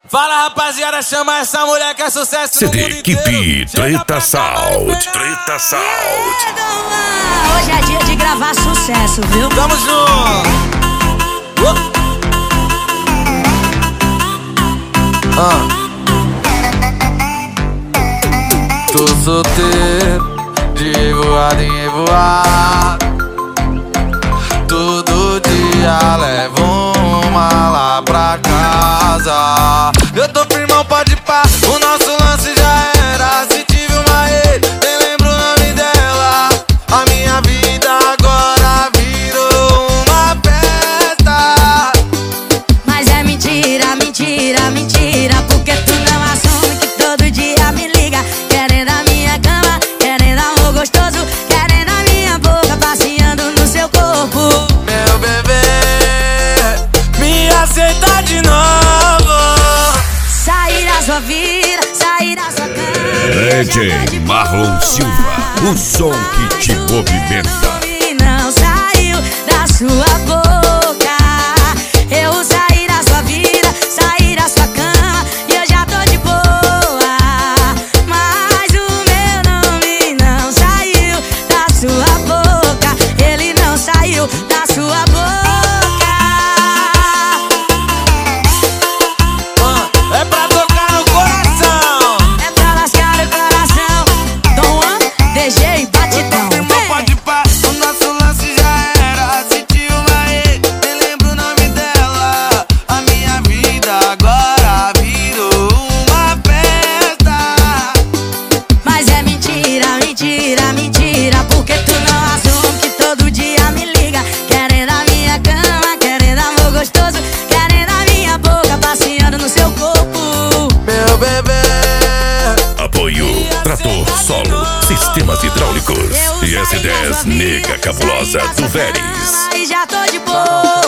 Fala rapaziada, chama essa mulher que é sucesso no mundo inteiro. CD Treta Sound. Treta Sound. Hoje é dia de gravar sucesso, viu? Tamo junto. Tô solteiro, de voado em voado. Todo dia levo uma lá pra casa. Eu tô firmão, pode pá, o nosso lance já era. Se tive uma ex, nem lembro o nome dela. A minha vida agora virou uma festa. Mas é mentira, mentira, mentira, porque tu não assume que todo dia me liga, querendo a minha cama, querendo amor gostoso, querendo a minha boca passeando no seu corpo. Meu bebê, me aceita de novo. Sair da sua vida, sair da sua cama. DJ Marlon Silva, o som que te movimenta. E não saiu da sua boca. Eu saí da sua vida, saí da sua cama e eu já tô de boa. Mas o meu nome não saiu da sua boca. Ele não saiu da sua boca. É pra tocar no coração, é pra lascar o coração. Dom DJ Batidão. pode pá, o nosso lance já era. Se tive uma ex, nem lembro o nome dela. A minha vida agora virou uma festa. Mas é mentira, mentira, mentira, porque tu não assume que todo dia me liga, querendo a minha cama, querendo amor gostoso, querendo a minha boca passeando no seu corpo. Meu bebê, Apoio Trator Solo, Sistemas Hidráulicos e S10 Nega Cabulosa do Veres. E já tô de boa.